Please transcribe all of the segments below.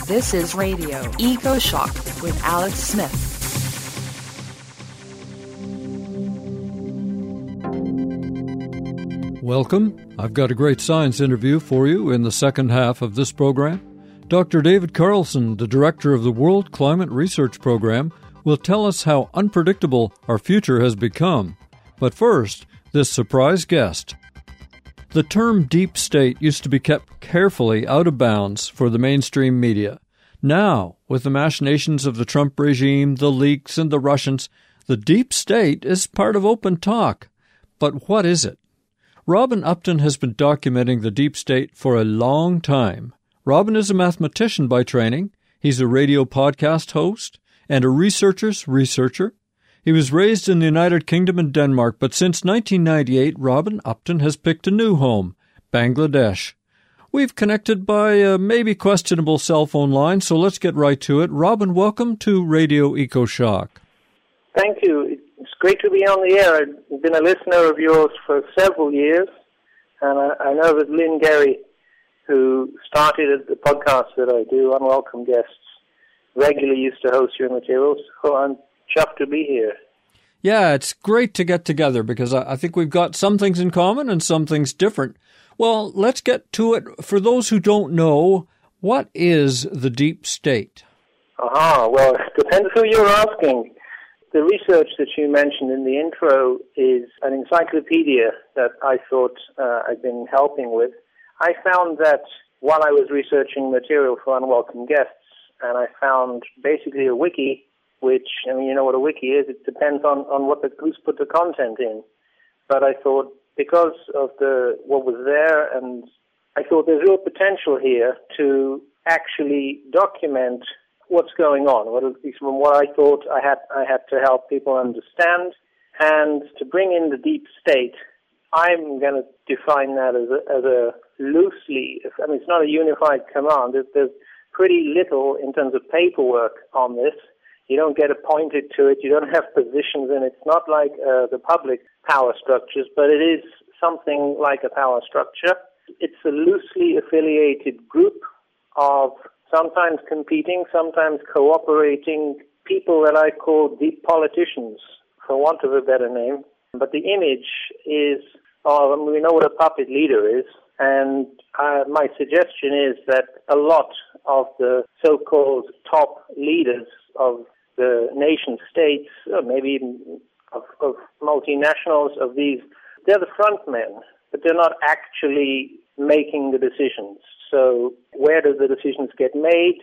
This is Radio EcoShock with Alex Smith. Welcome. I've got a great science interview for you in the second half of this program. Dr. David Carlson, the director of the World Climate Research Program, will tell us how unpredictable our future has become. But first, this surprise guest. The term deep state used to be kept carefully out of bounds for the mainstream media. Now, with the machinations of the Trump regime, the leaks, and the Russians, the deep state is part of open talk. But what is it? Robin Upton has been documenting the deep state for a long time. Robin is a mathematician by training. He's a radio podcast host and a researcher's researcher. He was raised in the United Kingdom and Denmark, but since 1998, Robin Upton has picked a new home, Bangladesh. We've connected by a maybe questionable cell phone line, so let's get right to it. Robin, welcome to Radio EcoShock. Thank you. It's great to be on the air. I've been a listener of yours for several years, and I know that Lynn Gary, who started the podcast that I do, Unwelcome Guests, regularly used to host your materials, so I'm chuffed to be here. Yeah, it's great to get together because I think we've got some things in common and some things different. Well, let's get to it. For those who don't know, what is the deep state? Well, it depends who you're asking. The research that you mentioned in the intro is an encyclopedia that I thought I'd been helping with. I found that while I was researching material for Unwelcome Guests, and I found basically a wiki, which, I mean, you know what a wiki is. It depends on who's put the content in. But I thought, because of what was there, and I thought there's real potential here to actually document what's going on, at least from what I thought I had to help people understand, and to bring in the deep state. I'm going to define that as a loosely, I mean, it's not a unified command. There's pretty little in terms of paperwork on this. You don't get appointed to it. You don't have positions in it. It's not like the public power structures, but it is something like a power structure. It's a loosely affiliated group of sometimes competing, sometimes cooperating people that I call deep politicians, for want of a better name. But the image is, we know what a puppet leader is, and my suggestion is that a lot of the so-called top leaders of the nation states, or maybe even of multinationals, of these, they're the front men, but they're not actually making the decisions. So where do the decisions get made?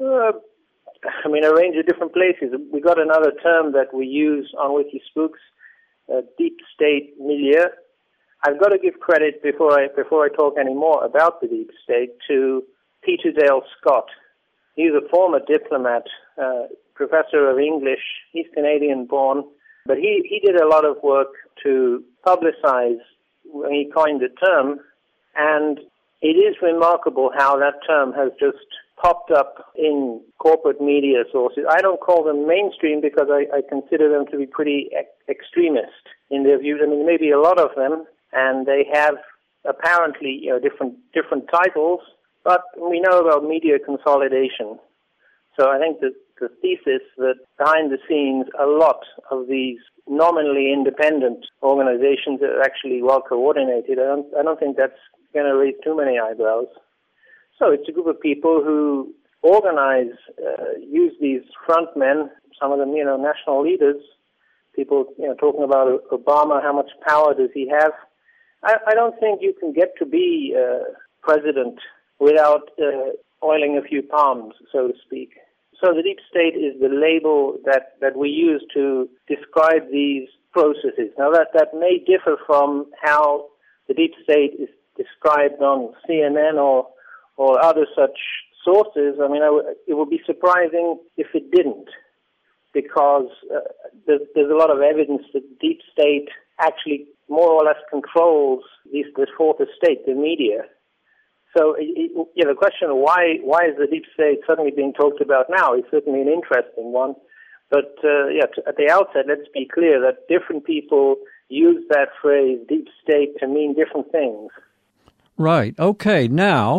A range of different places. We got another term that we use on WikiSpooks, deep state milieu. I've got to give credit before I talk any more about the deep state to Peter Dale Scott. He's a former diplomat, professor of English. He's Canadian-born, but he did a lot of work to publicize when he coined the term, and it is remarkable how that term has just popped up in corporate media sources. I don't call them mainstream because I consider them to be pretty extremist in their views. I mean, maybe a lot of them, and they have apparently different titles, but we know about media consolidation. So I think that the thesis that behind the scenes, a lot of these nominally independent organizations are actually well coordinated. I don't think that's going to raise too many eyebrows. So it's a group of people who organize, use these front men, some of them, national leaders, people, talking about Obama, how much power does he have? I don't think you can get to be president without oiling a few palms, so to speak. So the deep state is the label that we use to describe these processes. Now that may differ from how the deep state is described on CNN or other such sources. I mean, it would be surprising if it didn't, because there's a lot of evidence that the deep state actually more or less controls this fourth estate, the media. So, the question of why is the deep state suddenly being talked about now is certainly an interesting one. But, at the outset, let's be clear that different people use that phrase, deep state, to mean different things. Right. Okay. Now,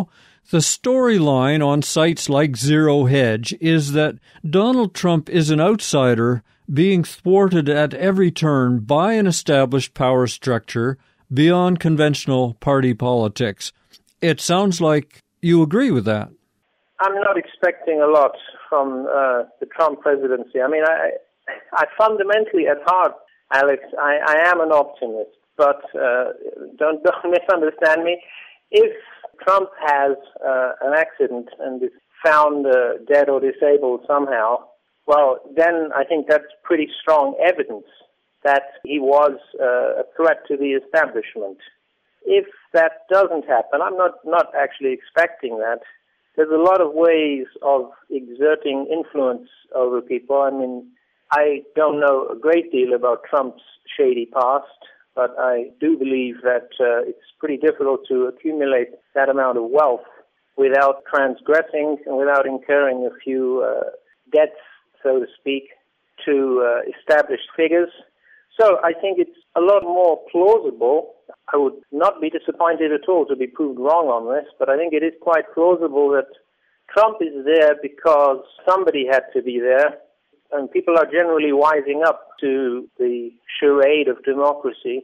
The storyline on sites like Zero Hedge is that Donald Trump is an outsider being thwarted at every turn by an established power structure beyond conventional party politics. It sounds like you agree with that. I'm not expecting a lot from the Trump presidency. I mean, I fundamentally at heart, Alex, I am an optimist, but don't misunderstand me. If Trump has an accident and is found dead or disabled somehow, well, then I think that's pretty strong evidence that he was a threat to the establishment. If that doesn't happen, I'm not actually expecting that. There's a lot of ways of exerting influence over people. I mean, I don't know a great deal about Trump's shady past, but I do believe that it's pretty difficult to accumulate that amount of wealth without transgressing and without incurring a few debts, so to speak, to established figures. So I think it's a lot more plausible. I would not be disappointed at all to be proved wrong on this, but I think it is quite plausible that Trump is there because somebody had to be there, and people are generally wising up to the charade of democracy.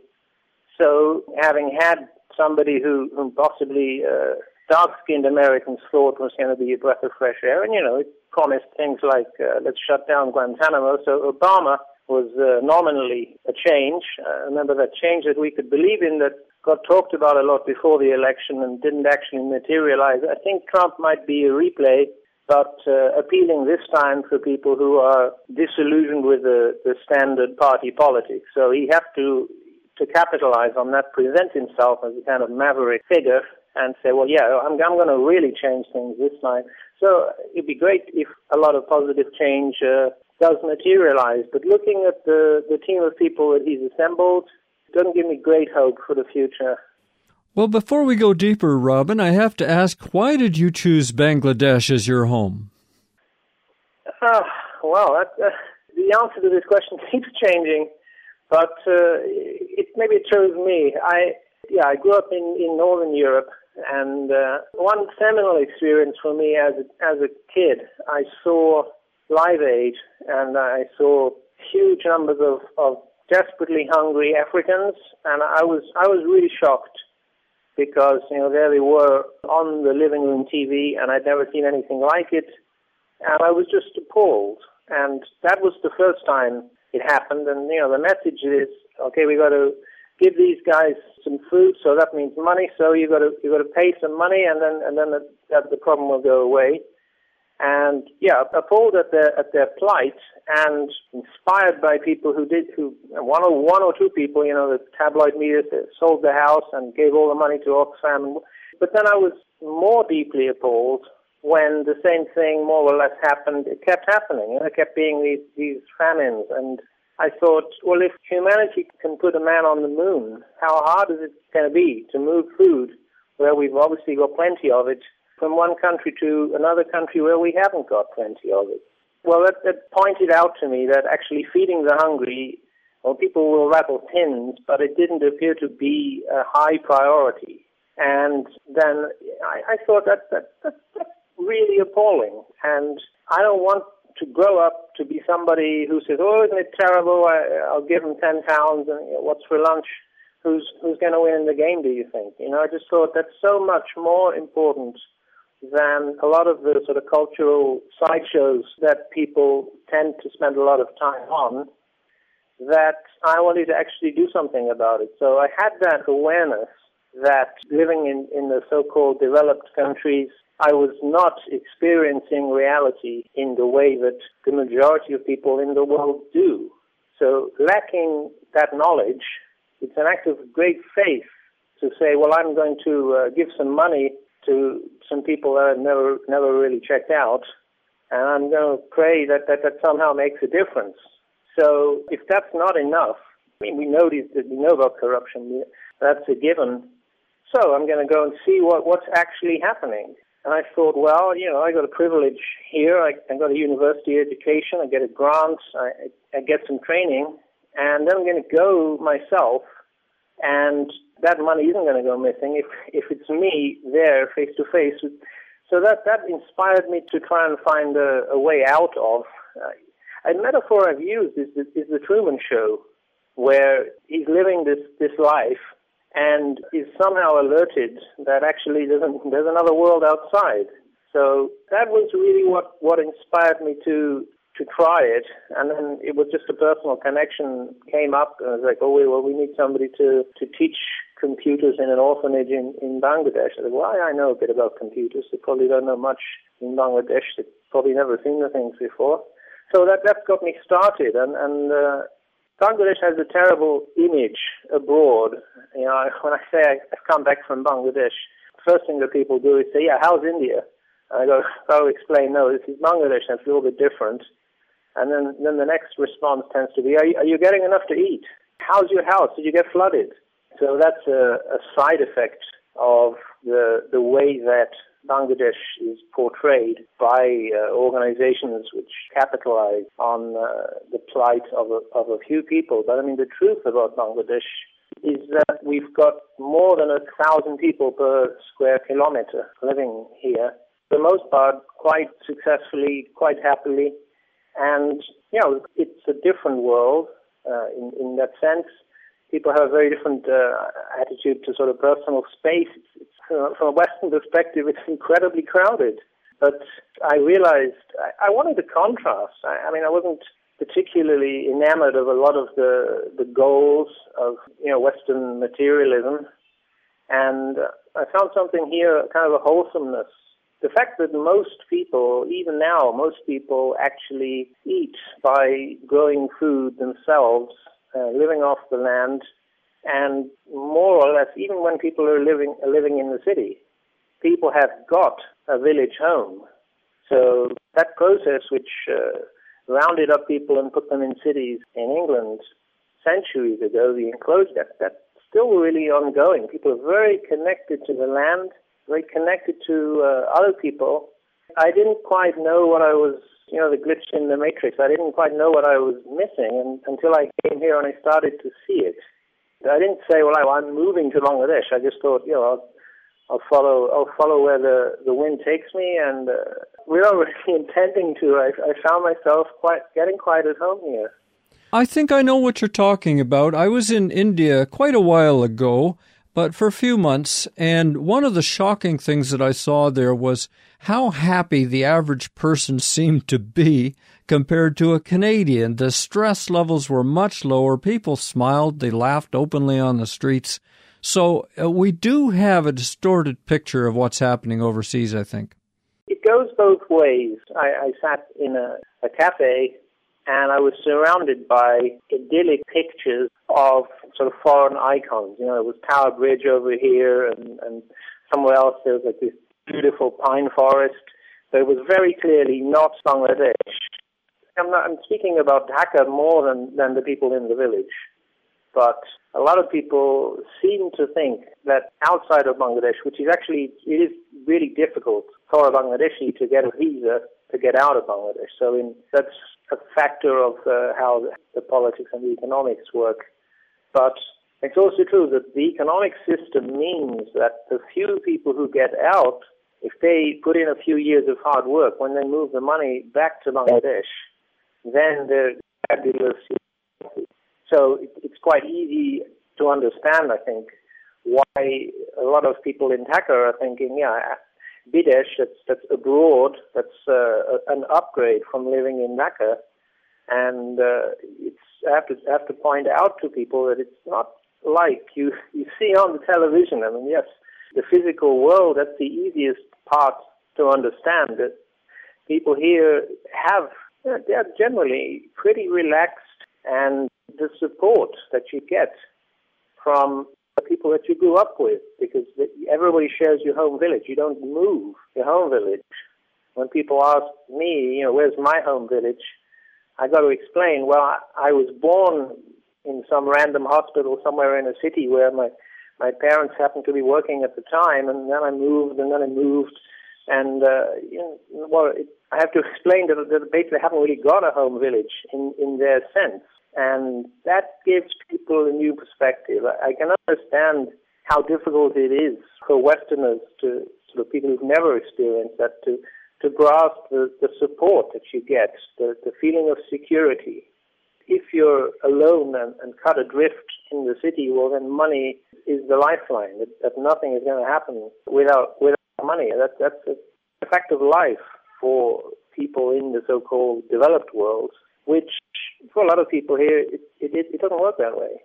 So having had somebody who possibly dark-skinned Americans thought was going to be a breath of fresh air, and, it promised things like, let's shut down Guantanamo. So Obama was nominally a change. Remember that change that we could believe in that got talked about a lot before the election and didn't actually materialize. I think Trump might be a replay, but appealing this time for people who are disillusioned with the standard party politics. So he has to capitalize on that, present himself as a kind of maverick figure and say, well, yeah, I'm going to really change things this time. So it'd be great if a lot of positive change does materialize. But looking at the team of people that he's assembled doesn't give me great hope for the future. Well, before we go deeper, Robin, I have to ask, why did you choose Bangladesh as your home? Well, the answer to this question keeps changing, but maybe it chose me. I grew up in Northern Europe, and one seminal experience for me as a kid, I saw Live Aid, and I saw huge numbers of desperately hungry Africans, and I was really shocked because there they were on the living room TV, and I'd never seen anything like it, and I was just appalled. And that was the first time it happened. And the message is, okay, we got to give these guys some food, so that means money. So you got to pay some money, and then the problem will go away. And appalled at their plight, and inspired by people who one or two people, the tabloid media sold the house and gave all the money to Oxfam. But then I was more deeply appalled when the same thing more or less happened. It kept happening. There kept being these famines, and I thought, well, if humanity can put a man on the moon, how hard is it going to be to move food where we've obviously got plenty of it, from one country to another country where we haven't got plenty of it? Well, that pointed out to me that actually feeding the hungry, well, people will rattle tins, but it didn't appear to be a high priority. And then I thought that's really appalling. And I don't want to grow up to be somebody who says, oh, isn't it terrible? I'll give them 10 pounds and what's for lunch? Who's going to win in the game, do you think? I just thought that's so much more important than a lot of the sort of cultural sideshows that people tend to spend a lot of time on, that I wanted to actually do something about it. So I had that awareness that living in the so-called developed countries, I was not experiencing reality in the way that the majority of people in the world do. So lacking that knowledge, it's an act of great faith to say, well, I'm going to give some money to some people that I've never really checked out, and I'm going to pray that somehow makes a difference. So if that's not enough, I mean, we know about corruption, that's a given. So I'm going to go and see what's actually happening. And I thought, well, I got a privilege here. I got a university education. I get a grant. I get some training, and then I'm going to go myself and that money isn't going to go missing if it's me there face to face. So that inspired me to try and find a way out of. A metaphor I've used is the Truman Show, where he's living this life and is somehow alerted that actually there's another world outside. So that was really what inspired me to try it. And then it was just a personal connection came up. And I was like, we need somebody to teach computers in an orphanage in Bangladesh. I said, well, I know a bit about computers. They probably don't know much in Bangladesh. They've probably never seen the things before. So that got me started. And Bangladesh has a terrible image abroad. You know, when I say I've come back from Bangladesh, the first thing that people do is say, yeah, how's India? And I go explain, no, this is Bangladesh, that's a little bit different. And then the next response tends to be, are you getting enough to eat? How's your house? Did you get flooded? So that's a side effect of the way that Bangladesh is portrayed by organizations which capitalize on the plight of a few people. But I mean, the truth about Bangladesh is that we've got more than 1,000 people per square kilometer living here. For the most part, quite successfully, quite happily. And, you know, it's a different world in that sense. People have a very different attitude to sort of personal space. From a Western perspective, it's incredibly crowded. But I realized I wanted a contrast. I mean, I wasn't particularly enamored of a lot of the goals of, you know, Western materialism. And I found something here, kind of a wholesomeness. The fact that most people, even now, actually eat by growing food themselves, living off the land, and more or less, even when people are living in the city, people have got a village home. So that process, which rounded up people and put them in cities in England centuries ago, the enclosed, that's still really ongoing. People are very connected to the land, very connected to other people. I didn't quite know what I was, you know, the glitch in the matrix. I didn't quite know what I was missing until I came here and I started to see it. I didn't say, well, I'm moving to Bangladesh. I just thought, you know, I'll follow where the wind takes me, and without really intending to, I found myself getting quite at home here. I think I know what you're talking about. I was in India quite a while ago, but for a few months, and one of the shocking things that I saw there was how happy the average person seemed to be compared to a Canadian. The stress levels were much lower. People smiled. They laughed openly on the streets. So we do have a distorted picture of what's happening overseas, I think. It goes both ways. I sat in a cafe, and I was surrounded by idyllic pictures of sort of foreign icons. You know, it was Tower Bridge over here, and somewhere else there was like this beautiful pine forest. So it was very clearly not Bangladesh. I'm speaking about Dhaka more than the people in the village. But a lot of people seem to think that outside of Bangladesh, which is actually, it is really difficult for a Bangladeshi to get a visa to get out of Bangladesh. So that's a factor of how the politics and the economics work. But it's also true that the economic system means that the few people who get out, if they put in a few years of hard work, when they move the money back to Bangladesh, then they're fabulous. So it's quite easy to understand, I think, why a lot of people in Dhaka are thinking, yeah, Bidesh, that's abroad, that's an upgrade from living in Dhaka. And I have to point out to people that it's not like you see on the television. I mean, yes, the physical world, that's the easiest part to understand. That people here they're generally pretty relaxed, and the support that you get from the people that you grew up with, because everybody shares your home village. You don't move your home village. When people ask me, you know, where's my home village, I got to explain, well, I was born in some random hospital somewhere in a city where my parents happened to be working at the time, and then I moved, and I have to explain that they basically haven't really got a home village in their sense. And that gives people a new perspective. I can understand how difficult it is for Westerners to, sort of people who've never experienced that, to grasp the support that you get, the feeling of security. If you're alone and cut adrift in the city, well, then money is the lifeline, that nothing is going to happen without money. That's a fact of life for people in the so-called developed world, which for a lot of people here, it doesn't work that way.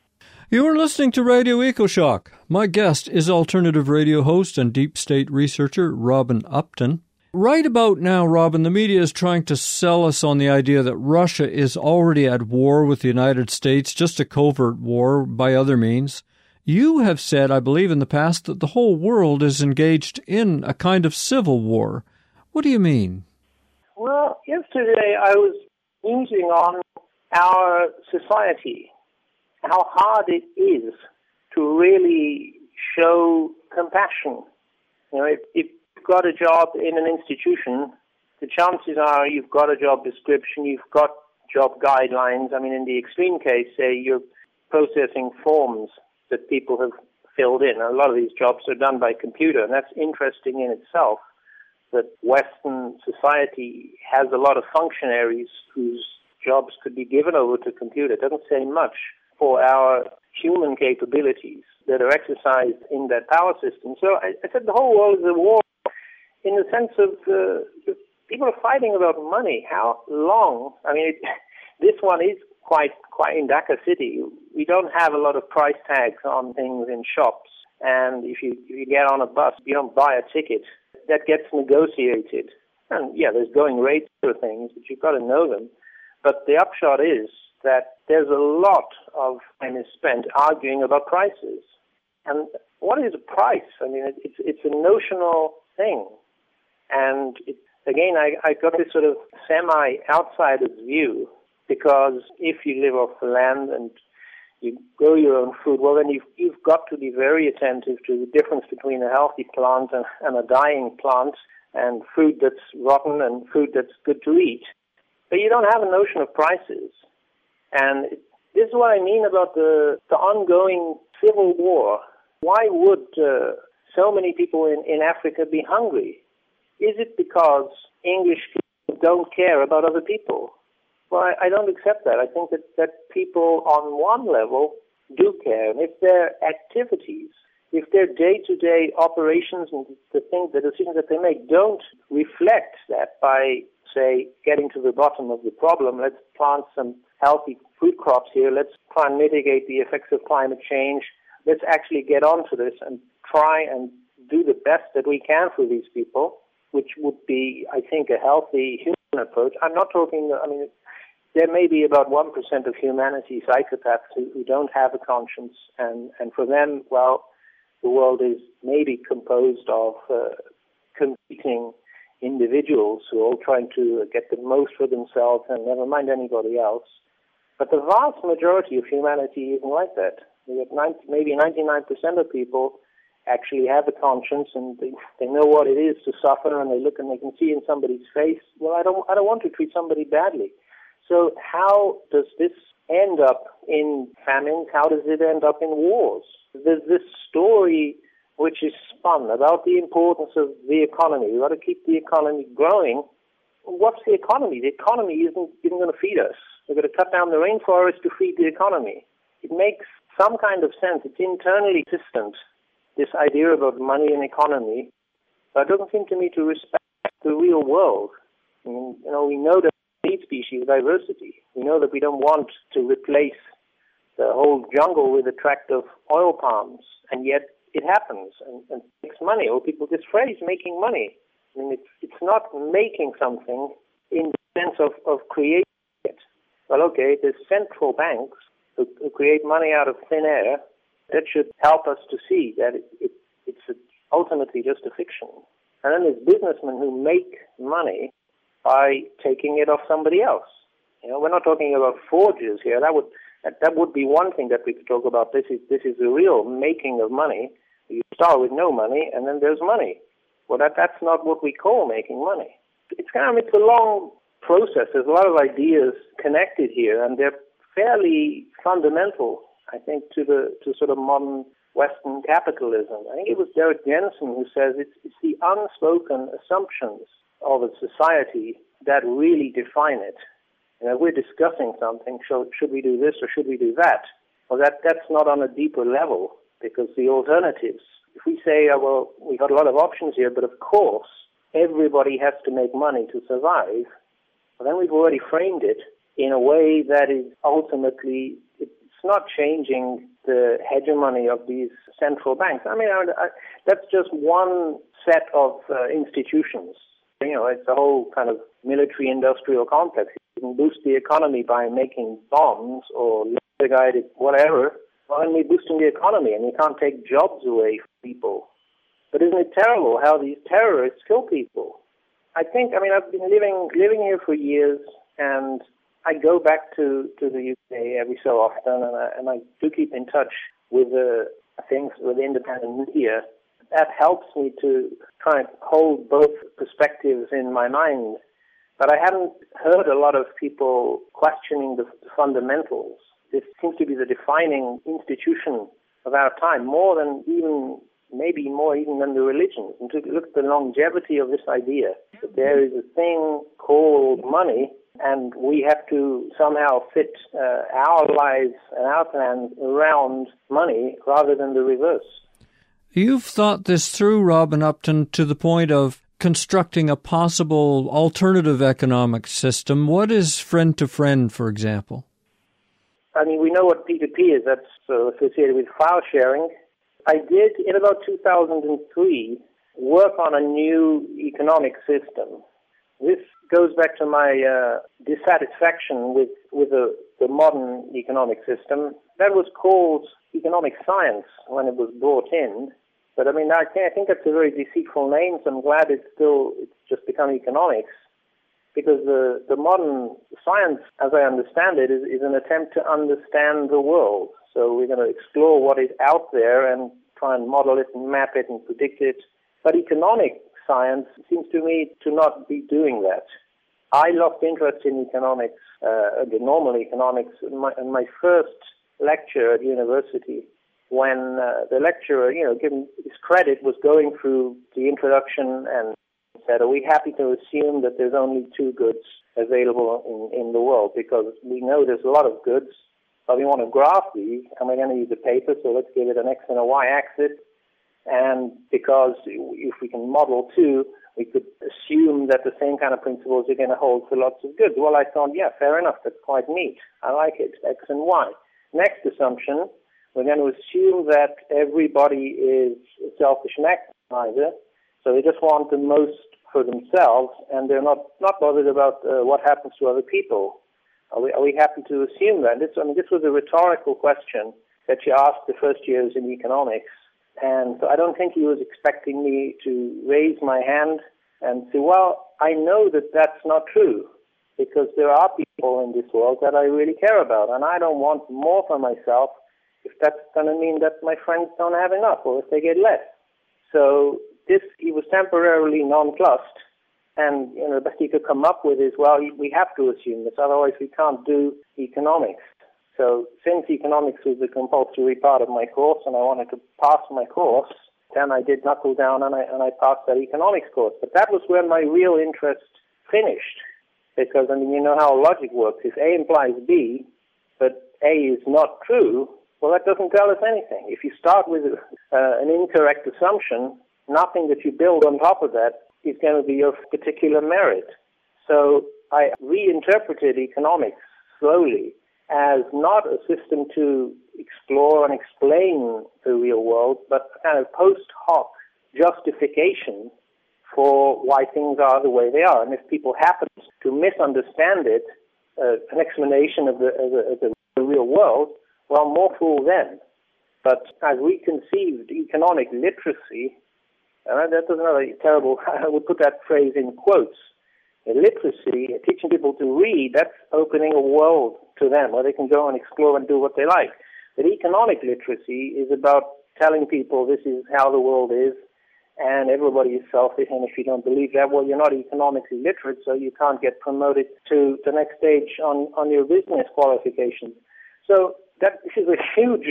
You are listening to Radio EcoShock. My guest is alternative radio host and deep state researcher Robin Upton. Right about now, Robin, the media is trying to sell us on the idea that Russia is already at war with the United States, just a covert war by other means. You have said, I believe in the past, that the whole world is engaged in a kind of civil war. What do you mean? Well, yesterday I was musing on our society, how hard it is to really show compassion. You know, if you've got a job in an institution, the chances are you've got a job description, you've got job guidelines. I mean, in the extreme case, say you're processing forms that people have filled in. A lot of these jobs are done by computer, and that's interesting in itself, that Western society has a lot of functionaries whose jobs could be given over to computer. It doesn't say much for our human capabilities that are exercised in that power system. So I said the whole world is a war in the sense of people are fighting about money. How long? I mean, this one is quite in Dhaka City. We don't have a lot of price tags on things in shops. And if you get on a bus, you don't buy a ticket. That gets negotiated. And yeah, there's going rates for things, but you've got to know them. But the upshot is that there's a lot of time is spent arguing about prices. And what is a price? I mean, it's a notional thing. And again, I got this sort of semi-outsider's view, because if you live off the land and you grow your own food, well, then you've got to be very attentive to the difference between a healthy plant and a dying plant, and food that's rotten and food that's good to eat. But you don't have a notion of prices. And this is what I mean about the ongoing civil war. Why would so many people in Africa be hungry? Is it because English people don't care about other people? Well, I don't accept that. I think that people on one level do care. And if their activities, if their day-to-day operations and the decisions that they make don't reflect that by, say, getting to the bottom of the problem, let's plant some healthy food crops here, let's try and mitigate the effects of climate change, let's actually get onto this and try and do the best that we can for these people, which would be, I think, a healthy human approach. I'm not talking, I mean, there may be about 1% of humanity psychopaths who don't have a conscience, and for them, well, the world is maybe composed of competing individuals who are all trying to get the most for themselves and never mind anybody else. But the vast majority of humanity isn't like that. Maybe 99% of people actually have a conscience, and they know what it is to suffer, and they look and they can see in somebody's face, well, I don't want to treat somebody badly. So how does this end up in famines? How does it end up in wars? There's this story which is spun about the importance of the economy. We've got to keep the economy growing. What's the economy? The economy isn't going to feed us. We've got to cut down the rainforest to feed the economy. It makes some kind of sense. It's internally consistent, this idea about money and economy, but it doesn't seem to me to respect the real world. I mean, we know that we need species diversity. We know that we don't want to replace the whole jungle with a tract of oil palms, and yet it happens and makes money, or people, this phrase, making money. I mean, it's not making something in the sense of creating it. Well, okay, there's central banks who create money out of thin air. That should help us to see that it's ultimately just a fiction. And then there's businessmen who make money by taking it off somebody else. We're not talking about forgers here. That would be one thing that we could talk about. This is the real making of money. You start with no money, and then there's money. Well, that's not what we call making money. It's a long process. There's a lot of ideas connected here, and they're fairly fundamental, I think, to sort of modern Western capitalism. I think it was Derek Jensen who says it's the unspoken assumptions of a society that really define it. You know, we're discussing something, should we do this or should we do that? Well, that's not on a deeper level, because the alternatives, if we say, well, we got a lot of options here, but of course, everybody has to make money to survive, well, then we've already framed it in a way that is ultimately, it's not changing the hegemony of these central banks. I mean, that's just one set of institutions. You know, it's a whole kind of military-industrial complex. You can boost the economy by making bombs or laser-guided whatever. Well, then we're boosting the economy, and you can't take jobs away from people. But isn't it terrible how these terrorists kill people? I've been living here for years, and I go back to the UK every so often, and I do keep in touch with things with independent media. That helps me to try and hold both perspectives in my mind. But I haven't heard a lot of people questioning the fundamentals. This seems to be the defining institution of our time, maybe more even than the religions. And to look at the longevity of this idea that there is a thing called money, and we have to somehow fit our lives and our plans around money rather than the reverse. You've thought this through, Robin Upton, to the point of constructing a possible alternative economic system. What is friend-to-friend, for example? I mean, we know what P2P is. That's associated with file sharing. I did, in about 2003, work on a new economic system. This goes back to my dissatisfaction with the modern economic system. That was called economic science when it was brought in. But I mean, I think that's a very deceitful name, so I'm glad it's just become economics, because the modern science, as I understand it, is an attempt to understand the world. So we're going to explore what is out there and try and model it and map it and predict it. But economic science seems to me to not be doing that. I lost interest in economics, the normal economics, in my first lecture at university, when the lecturer, given his credit, was going through the introduction and said, are we happy to assume that there's only two goods available in the world? Because we know there's a lot of goods, but we want to graph these, and we're going to use a paper, so let's give it an X and a Y axis. And because if we can model two, we could assume that the same kind of principles are going to hold for lots of goods. Well, I thought, yeah, fair enough, that's quite neat. I like it, X and Y. Next assumption, we're going to assume that everybody is a selfish maximizer, so they just want the most for themselves, and they're not bothered about what happens to other people. Are we happy to assume that? This was a rhetorical question that you asked the first years in economics, and so I don't think he was expecting me to raise my hand and say, well, I know that that's not true, because there are people in this world that I really care about, and I don't want more for myself if that's going to mean that my friends don't have enough or if they get less. So he was temporarily nonplussed, and the best he could come up with is, well, we have to assume this, otherwise we can't do economics. So since economics was a compulsory part of my course and I wanted to pass my course, then I did knuckle down and I passed that economics course. But that was where my real interest finished, because, you know how logic works. If A implies B, but A is not true, well, that doesn't tell us anything. If you start with an incorrect assumption, nothing that you build on top of that is going to be of particular merit. So I reinterpreted economics slowly as not a system to explore and explain the real world, but a kind of post hoc justification for why things are the way they are. And if people happen to misunderstand it, an explanation of the real world, well, more fool them. But I've reconceived economic literacy, and that doesn't have a terrible, I would put that phrase in quotes. Literacy, teaching people to read, that's opening a world to them where they can go and explore and do what they like. But economic literacy is about telling people this is how the world is, and everybody is selfish, and if you don't believe that, well, you're not economically literate, so you can't get promoted to the next stage on your business qualifications. So this is a huge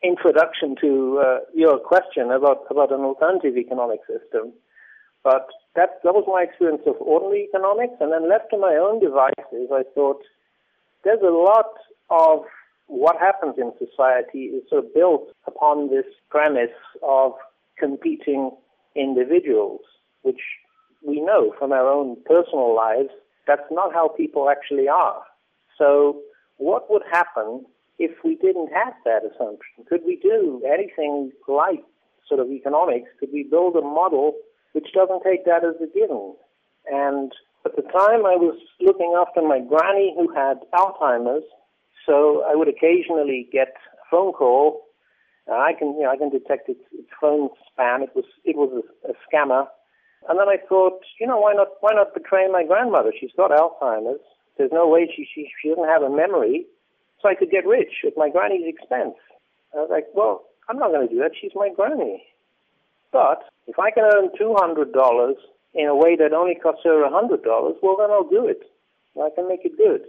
introduction to your question about an alternative economic system. But that was my experience of ordinary economics. And then left to my own devices, I thought there's a lot of what happens in society is sort of built upon this premise of competing individuals, which we know from our own personal lives that's not how people actually are. So what would happen if we didn't have that assumption? Could we do anything like sort of economics? Could we build a model which doesn't take that as a given? And at the time I was looking after my granny who had Alzheimer's, so I would occasionally get a phone call. I can detect its phone spam. It was a scammer. And then I thought, why not betray my grandmother? She's got Alzheimer's. There's no way she doesn't have a memory, so I could get rich at my granny's expense. I was like, well, I'm not going to do that. She's my granny. But if I can earn $200 in a way that only costs her $100, well, then I'll do it. I can make it good.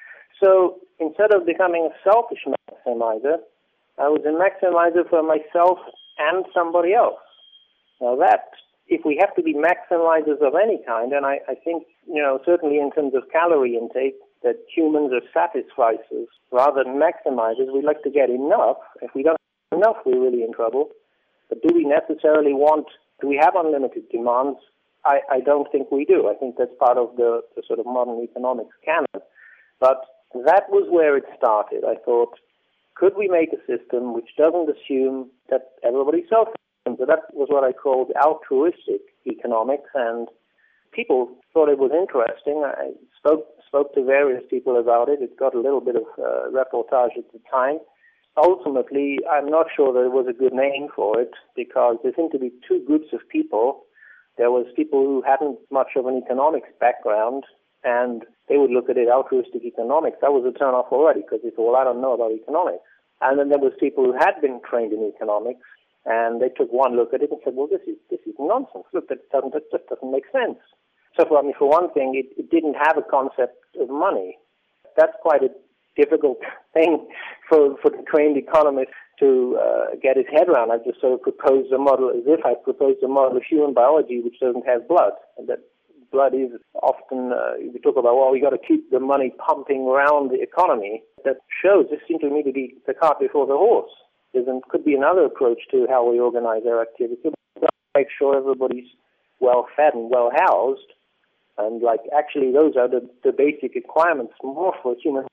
So instead of becoming a selfish maximizer, I was a maximizer for myself and somebody else. Now that, if we have to be maximizers of any kind, and I think, certainly in terms of calorie intake, that humans are satisficers rather than maximizers. We like to get enough. If we don't have enough, we're really in trouble. But do we necessarily do we have unlimited demands? I don't think we do. I think that's part of the sort of modern economics canon. But that was where it started. I thought, could we make a system which doesn't assume that everybody's selfish? So that was what I called altruistic economics, and people thought it was interesting. I spoke to various people about it. It got a little bit of reportage at the time. Ultimately, I'm not sure that it was a good name for it because there seemed to be two groups of people. There was people who hadn't much of an economics background, and they would look at it altruistic economics. That was a turn-off already because they thought, well, I don't know about economics. And then there was people who had been trained in economics, and they took one look at it and said, well, this is nonsense. Look, that just doesn't make sense. So for one thing, it didn't have a concept of money. That's quite a difficult thing for the trained economist to get his head around. I've just sort of proposed a model as if I proposed a model of human biology which doesn't have blood. And that blood is often, we talk about, well, we got to keep the money pumping around the economy. That shows, this seems to me to be the cart before the horse. There could be another approach to how we organize our activity. Make sure everybody's well-fed and well-housed. And actually those are the basic requirements more for human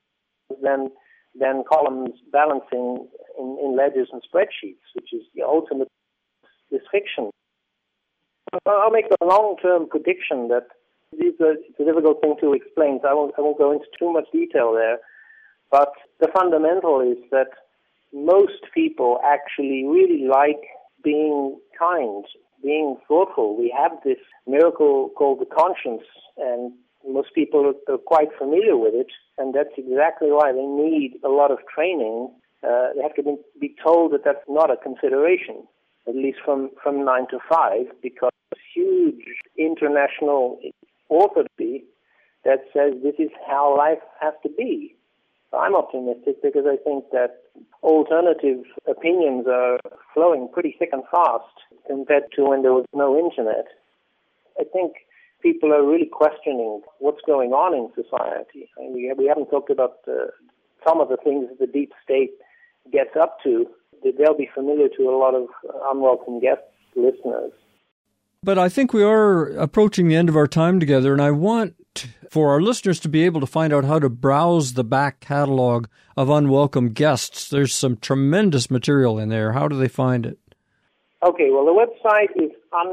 than columns balancing in ledgers and spreadsheets, which is the ultimate this fiction. I'll make a long-term prediction that it's a difficult thing to explain, so I won't go into too much detail there. But the fundamental is that most people actually really like being kind, being thoughtful. We have this miracle called the conscience, and most people are quite familiar with it, and that's exactly why they need a lot of training. They have to be told that that's not a consideration, at least from 9 to 5, because there's huge international authority that says this is how life has to be. So I'm optimistic because I think that alternative opinions are flowing pretty thick and fast compared to when there was no internet. I think people are really questioning what's going on in society. I mean, we haven't talked about some of the things the deep state gets up to. They'll be familiar to a lot of unwelcome guest listeners. But I think we are approaching the end of our time together, and I want for our listeners to be able to find out how to browse the back catalog of Unwelcome Guests. There's some tremendous material in there. How do they find it? Okay, well, the website is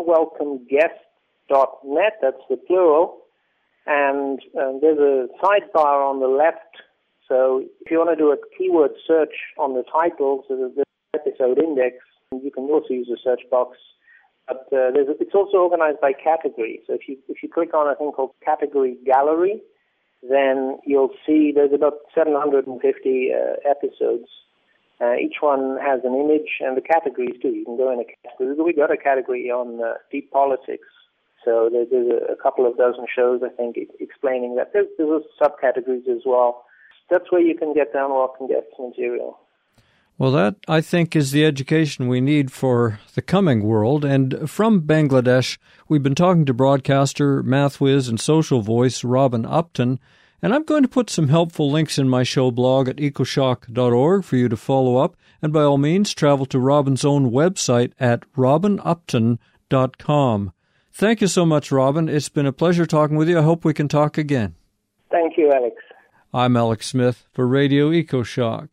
unwelcomeguests.net, that's the plural, and there's a sidebar on the left. So if you want to do a keyword search on the titles, there's the episode index. You can also use the search box. But it's also organized by category. So if you click on a thing called Category Gallery, then you'll see there's about 750 episodes. Each one has an image and the categories too. You can go in a category. We got a category on deep politics. So there's a couple of dozen shows, I think, explaining that. There's subcategories as well. That's where you can get the Unwelcome Guests material. Well, that, I think, is the education we need for the coming world. And from Bangladesh, we've been talking to broadcaster, math whiz, and social voice Robin Upton. And I'm going to put some helpful links in my show blog at ecoshock.org for you to follow up. And by all means, travel to Robin's own website at robinupton.com. Thank you so much, Robin. It's been a pleasure talking with you. I hope we can talk again. Thank you, Alex. I'm Alex Smith for Radio EcoShock.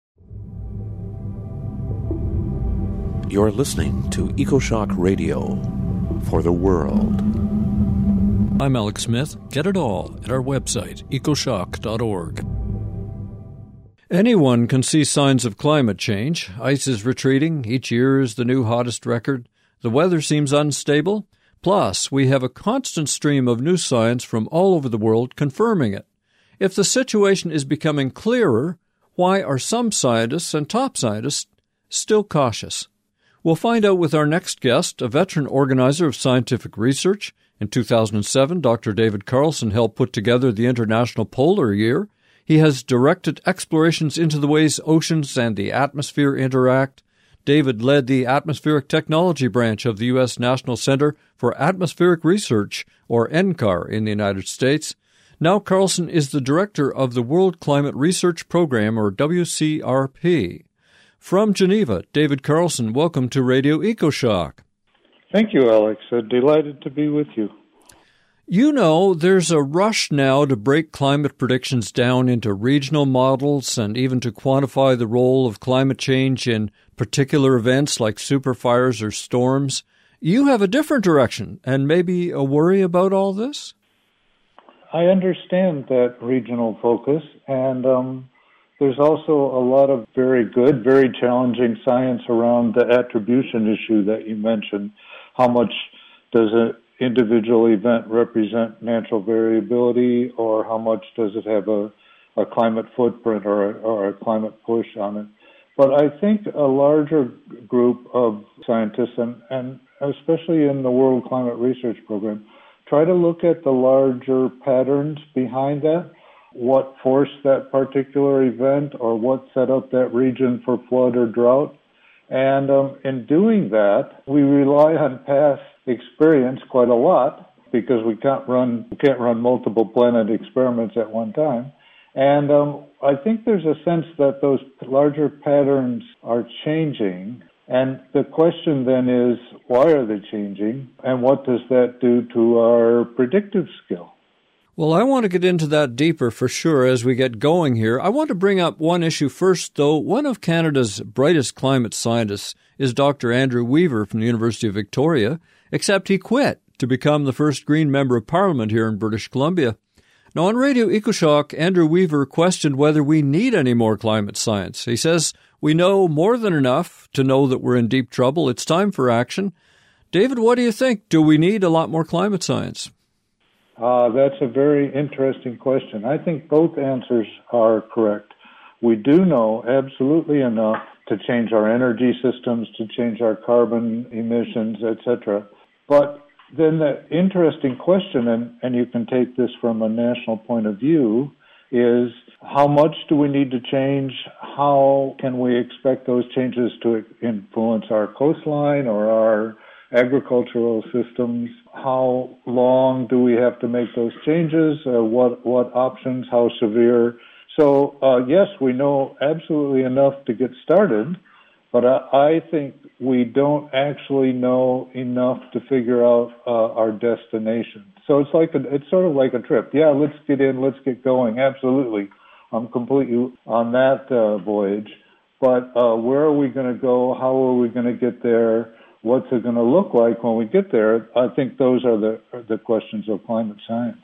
You're listening to EcoShock Radio for the world. I'm Alex Smith. Get it all at our website, ecoshock.org. Anyone can see signs of climate change. Ice is retreating. Each year is the new hottest record. The weather seems unstable. Plus, we have a constant stream of new science from all over the world confirming it. If the situation is becoming clearer, why are some scientists and top scientists still cautious? We'll find out with our next guest, a veteran organizer of scientific research. In 2007, Dr. David Carlson helped put together the International Polar Year. He has directed explorations into the ways oceans and the atmosphere interact. David led the Atmospheric Technology branch of the U.S. National Center for Atmospheric Research, or NCAR, in the United States. Now Carlson is the director of the World Climate Research Program, or WCRP. From Geneva, David Carlson, welcome to Radio EcoShock. Thank you, Alex. Delighted to be with you. You know, there's a rush now to break climate predictions down into regional models and even to quantify the role of climate change in particular events like superfires or storms. You have a different direction and maybe a worry about all this? I understand that regional focus, and there's also a lot of very good, very challenging science around the attribution issue that you mentioned. How much does an individual event represent natural variability, or how much does it have a climate footprint or a climate push on it? But I think a larger group of scientists, and especially in the World Climate Research Program, try to look at the larger patterns behind that. What forced that particular event, or what set up that region for flood or drought. And in doing that, we rely on past experience quite a lot because we can't run multiple planet experiments at one time. And I think there's a sense that those larger patterns are changing. And the question then is, why are they changing? And what does that do to our predictive skill? Well, I want to get into that deeper for sure as we get going here. I want to bring up one issue first, though. One of Canada's brightest climate scientists is Dr. Andrew Weaver from the University of Victoria, except he quit to become the first Green Member of Parliament here in British Columbia. Now, on Radio EcoShock, Andrew Weaver questioned whether we need any more climate science. He says, we know more than enough to know that we're in deep trouble. It's time for action. David, what do you think? Do we need a lot more climate science? That's a very interesting question. I think both answers are correct. We do know absolutely enough to change our energy systems, to change our carbon emissions, etc. But then the interesting question, and you can take this from a national point of view, is how much do we need to change? How can we expect those changes to influence our coastline or our agricultural systems? How long do we have to make those changes? What options? How severe? So, yes, we know absolutely enough to get started, but I think we don't actually know enough to figure out our destination. So it's sort of like a trip. Yeah, let's get in, let's get going. Absolutely. I'm completely on that voyage. But where are we going to go? How are we going to get there? What's it going to look like when we get there? I think those are the questions of climate science.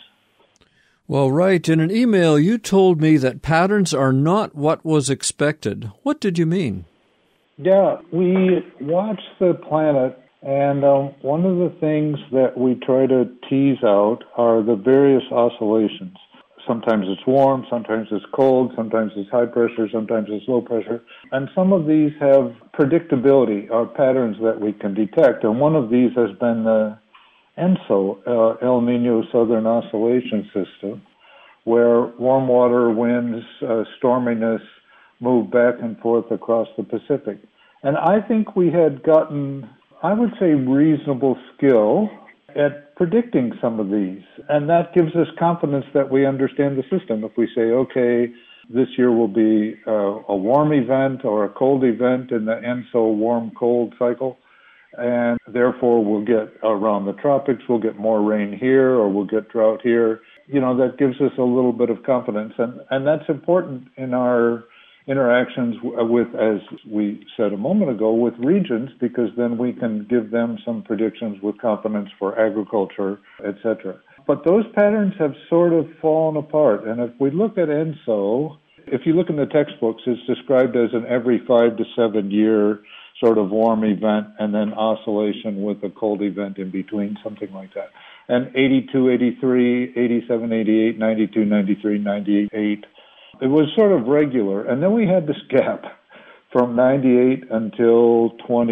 Well, right. In an email, you told me that patterns are not what was expected. What did you mean? Yeah, we watch the planet, and one of the things that we try to tease out are the various oscillations. Sometimes it's warm, sometimes it's cold, sometimes it's high pressure, sometimes it's low pressure. And some of these have predictability or patterns that we can detect. And one of these has been the ENSO, El Nino Southern Oscillation System, where warm water winds, storminess move back and forth across the Pacific. And I think we had gotten, I would say, reasonable skill at predicting some of these. And that gives us confidence that we understand the system. If we say, okay, this year will be a warm event or a cold event in the ENSO warm-cold cycle, and therefore we'll get around the tropics, we'll get more rain here, or we'll get drought here. That gives us a little bit of confidence. And that's important in our interactions with, as we said a moment ago, with regions, because then we can give them some predictions with confidence for agriculture, etc. But those patterns have sort of fallen apart. And if we look at ENSO, if you look in the textbooks, it's described as an every 5 to 7 year sort of warm event and then oscillation with a cold event in between, something like that. And 82, 83, 87, 88, 92, 93, 98, it was sort of regular. And then we had this gap from 98 until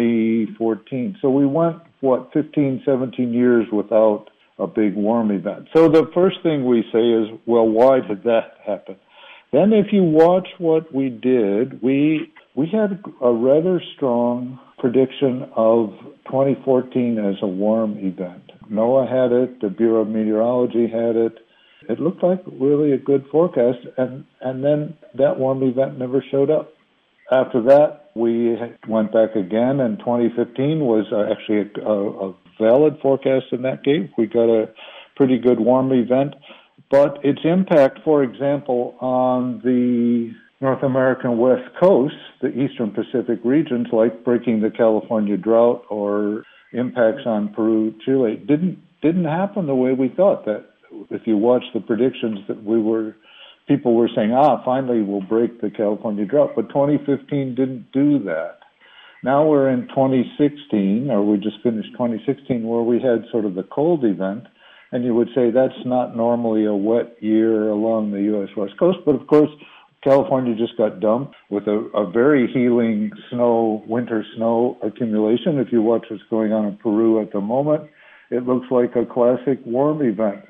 2014. So we went, 15, 17 years without a big warm event. So the first thing we say is, well, why did that happen? Then if you watch what we did, we had a rather strong prediction of 2014 as a warm event. NOAA had it, the Bureau of Meteorology had it. It looked like really a good forecast, and then that warm event never showed up. After that, we went back again, and 2015 was actually a valid forecast in that case. We got a pretty good warm event, but its impact, for example, on the North American West Coast, the Eastern Pacific regions, like breaking the California drought or impacts on Peru, Chile, didn't happen the way we thought. That if you watch the predictions that people were saying, finally we'll break the California drought, but 2015 didn't do that. Now we're in 2016, or we just finished 2016, where we had sort of the cold event, and you would say that's not normally a wet year along the U.S. West Coast, but of course California just got dumped with a very healing winter snow accumulation. If you watch what's going on in Peru at the moment, it looks like a classic warm event.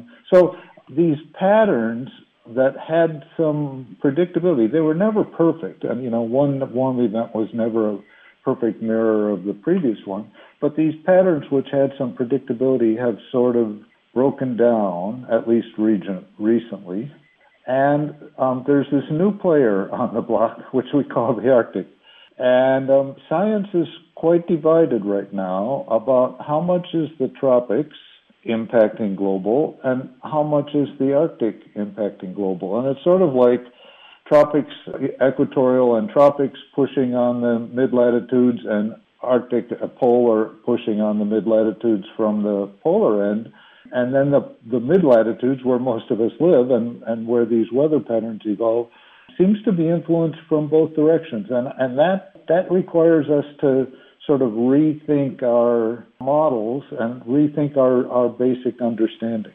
So these patterns that had some predictability, they were never perfect. And, one warm event was never a perfect mirror of the previous one. But these patterns which had some predictability have sort of broken down, at least recently. And there's this new player on the block, which we call the Arctic. And science is quite divided right now about how much is the tropics impacting global and how much is the Arctic impacting global. And it's sort of like tropics, equatorial and tropics pushing on the mid-latitudes and Arctic polar pushing on the mid-latitudes from the polar end. And then the mid-latitudes, where most of us live and where these weather patterns evolve, seems to be influenced from both directions. And that requires us to sort of rethink our models and rethink our basic understanding.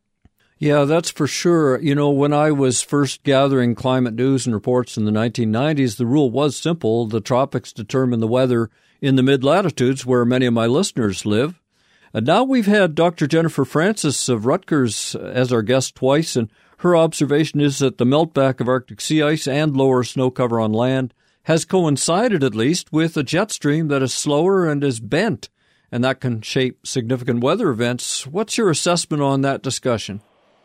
Yeah, that's for sure. When I was first gathering climate news and reports in the 1990s, the rule was simple. The tropics determine the weather in the mid-latitudes, where many of my listeners live. And now we've had Dr. Jennifer Francis of Rutgers as our guest twice, and her observation is that the meltback of Arctic sea ice and lower snow cover on land has coincided, at least, with a jet stream that is slower and is bent, and that can shape significant weather events. What's your assessment on that discussion?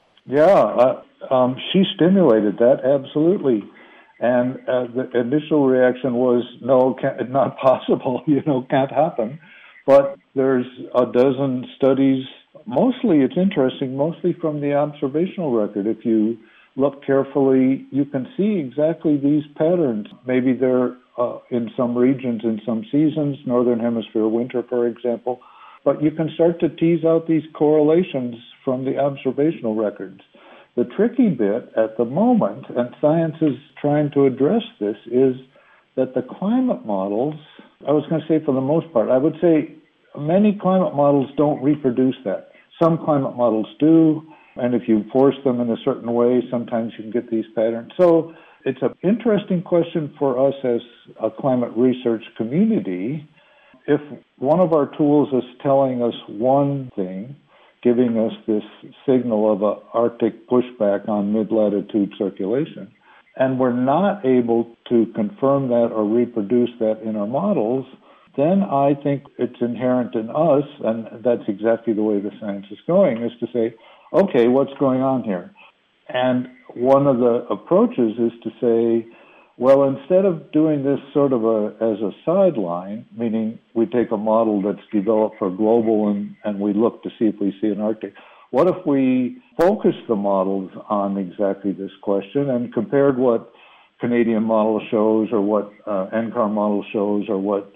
Yeah, she stimulated that, absolutely. And the initial reaction was, no, not possible, can't happen. But there's a dozen studies, mostly, it's interesting, mostly from the observational record. If you look carefully, you can see exactly these patterns. Maybe they're in some regions, in some seasons, Northern Hemisphere winter, for example. But you can start to tease out these correlations from the observational records. The tricky bit at the moment, and science is trying to address this, is that the climate models, I was going to say for the most part, I would say many climate models don't reproduce that. Some climate models do, and if you force them in a certain way, sometimes you can get these patterns. So it's an interesting question for us as a climate research community. If one of our tools is telling us one thing, giving us this signal of an Arctic pushback on mid-latitude circulation, and we're not able to confirm that or reproduce that in our models, then I think it's inherent in us, and that's exactly the way the science is going, is to say, okay, what's going on here? And one of the approaches is to say, well, instead of doing this sort of as a sideline, meaning we take a model that's developed for global and we look to see if we see an Arctic, what if we focus the models on exactly this question and compared what Canadian model shows or what NCAR model shows or what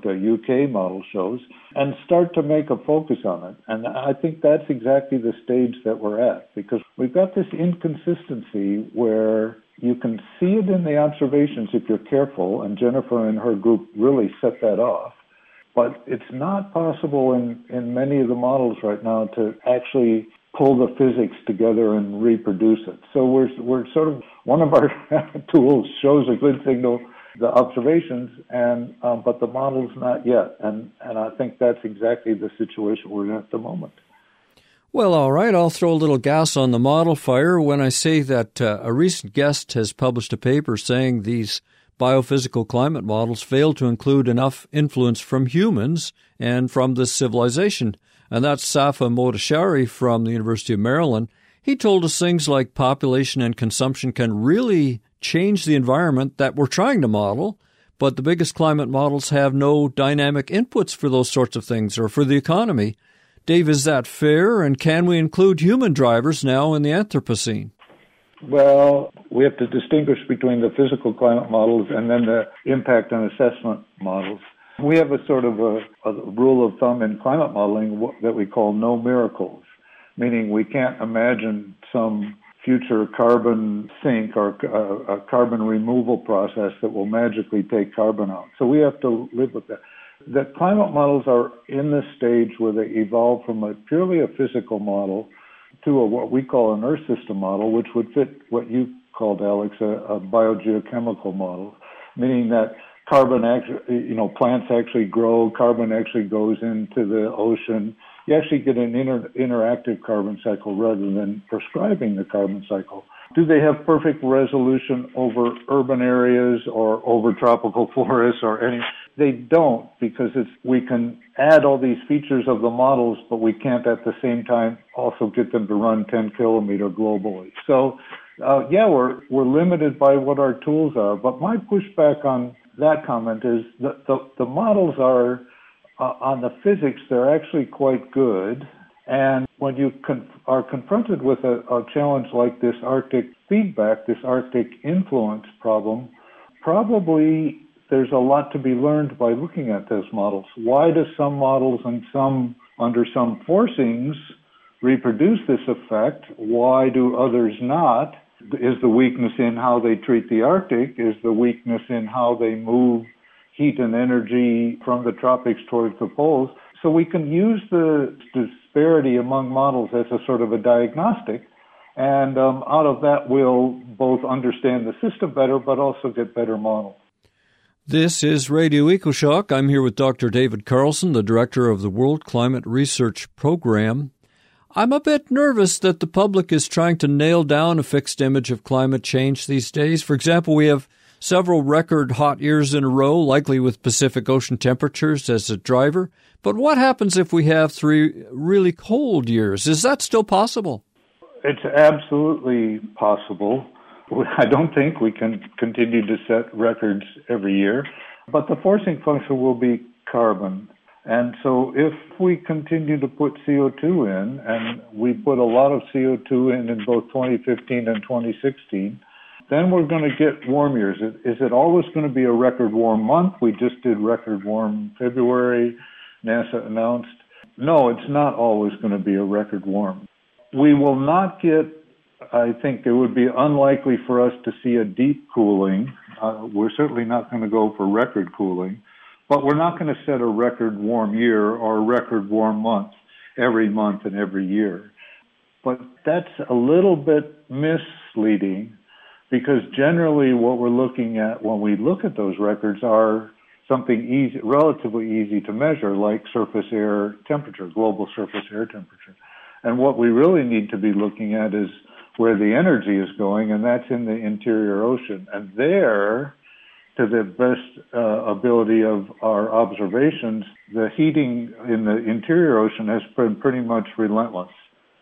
UK model shows and start to make a focus on it. And I think that's exactly the stage that we're at, because we've got this inconsistency where you can see it in the observations if you're careful, and Jennifer and her group really set that off. But it's not possible in many of the models right now to actually pull the physics together and reproduce it. So we're sort of, one of our tools shows a good signal, the observations, and but the model's not yet. And I think that's exactly the situation we're in at the moment. Well, all right, I'll throw a little gas on the model fire when I say that a recent guest has published a paper saying these biophysical climate models fail to include enough influence from humans and from this civilization. And that's Safa Motashari from the University of Maryland. He told us things like population and consumption can really change the environment that we're trying to model, but the biggest climate models have no dynamic inputs for those sorts of things or for the economy. Dave, is that fair, and can we include human drivers now in the Anthropocene? Well, we have to distinguish between the physical climate models and then the impact and assessment models. We have a sort of a rule of thumb in climate modeling that we call no miracles, meaning we can't imagine some future carbon sink or a carbon removal process that will magically take carbon out. So we have to live with that. The climate models are in this stage where they evolve from purely a physical model to what we call an Earth system model, which would fit what you called, Alex, a biogeochemical model, meaning that carbon actually, plants actually grow, carbon actually goes into the ocean. You actually get an interactive carbon cycle rather than prescribing the carbon cycle. Do they have perfect resolution over urban areas or over tropical forests or any? They don't, because we can add all these features of the models, but we can't at the same time also get them to run 10 kilometer globally. So, we're limited by what our tools are. But my pushback on that comment is that the models are, on the physics, they're actually quite good. And when you are confronted with a challenge like this Arctic feedback, this Arctic influence problem, probably there's a lot to be learned by looking at those models. Why do some models and under some forcings, reproduce this effect? Why do others not? Is the weakness in how they treat the Arctic? Is the weakness in how they move heat and energy from the tropics towards the poles? So we can use the disparity among models as a sort of a diagnostic, and out of that we'll both understand the system better, but also get better models. This is Radio EcoShock. I'm here with Dr. David Carlson, the director of the World Climate Research Program. I'm a bit nervous that the public is trying to nail down a fixed image of climate change these days. For example, we have several record hot years in a row, likely with Pacific Ocean temperatures as a driver. But what happens if we have 3 really cold years? Is that still possible? It's absolutely possible. I don't think we can continue to set records every year, but the forcing function will be carbon. And so if we continue to put CO2 in, and we put a lot of CO2 in both 2015 and 2016, then we're going to get warm years. Is it always going to be a record warm month? We just did record warm February, NASA announced. No, it's not always going to be a record warm. We will not get, I think it would be unlikely for us to see a deep cooling. We're certainly not going to go for record cooling, but we're not going to set a record warm year or a record warm month every month and every year. But that's a little bit misleading, because generally what we're looking at when we look at those records are something easy, relatively easy to measure, like surface air temperature, global surface air temperature. And what we really need to be looking at is where the energy is going, and that's in the interior ocean. And there, to the best ability of our observations, the heating in the interior ocean has been pretty much relentless.